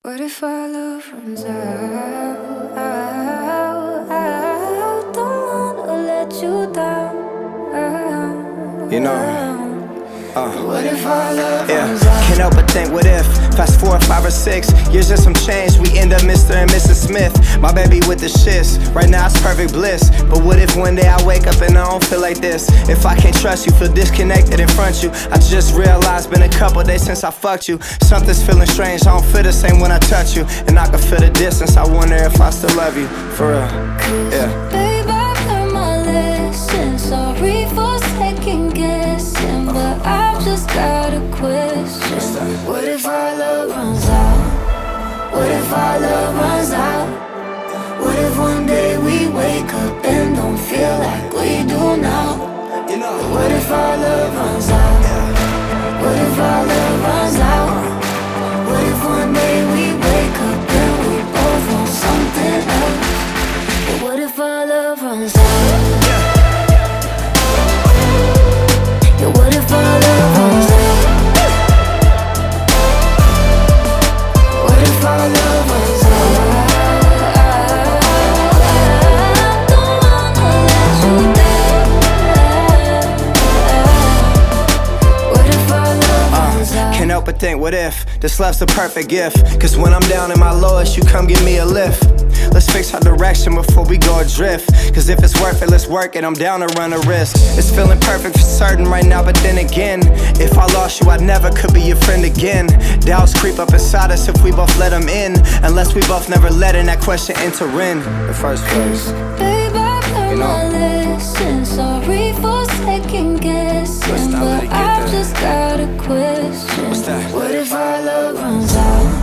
What if our love runs out? Don't wanna let you down. You know, What if our love yeah, runs out? can't help but think, what if fast forward 5 or 6 years and some change, we end up Mr. and Mrs. Smith. My baby with the shits, right now it's perfect bliss. But what if one day I wake up and I don't feel like this? If I can't trust you, feel disconnected in front of you. I just realized been a couple days since I fucked you. Something's feeling strange, I don't feel the same when I touch you. And I can feel the distance, I wonder if I still love you, for real, yeah. Babe, I've learned my lesson. Sorry for second guessing, but I've just got a question. What if our love runs out? What if our love runs out? What if one day we wake up and don't feel like we do now? What if our love runs out? What if our love runs out? What if one day we wake up and we both want something else? But what if our love runs out? Yeah, what if our love runs out? What if our love runs out? Don't wanna let you down. What if our love runs out? Can't help but think, what if this love's the perfect gift? Cause when I'm down in my lowest, you come give me a lift. Let's fix our direction before we go adrift. Cause if it's worth it, let's work it, I'm down to run a risk. It's feeling perfect for certain right now, but then again, if I lost you, I never could be your friend again. Doubts creep up inside us if we both let them in. Unless we both never let in that question enter in the first place. Babe, I've learned my lesson. Sorry for second guessing, not but really get I've that. just got a question. What's that? What if our love runs out?